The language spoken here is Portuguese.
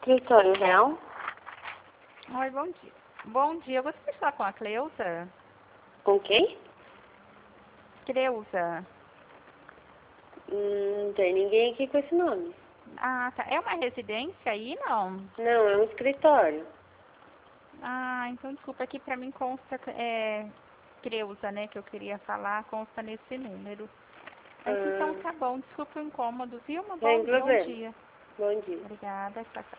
Escritório Real? Oi, bom dia. Bom dia, eu gostaria de falar com a Cleusa. Com quem? Cleusa. Não tem ninguém aqui com esse nome. Ah, tá. É uma residência aí, não? Não, é um escritório. Ah, então desculpa, aqui pra mim consta, Cleusa, né, que eu queria falar, consta nesse número. Mas então Ah, tá bom, desculpa o incômodo, viu? sem Bom problema. dia. Bom dia. Obrigada, tchau, tchau.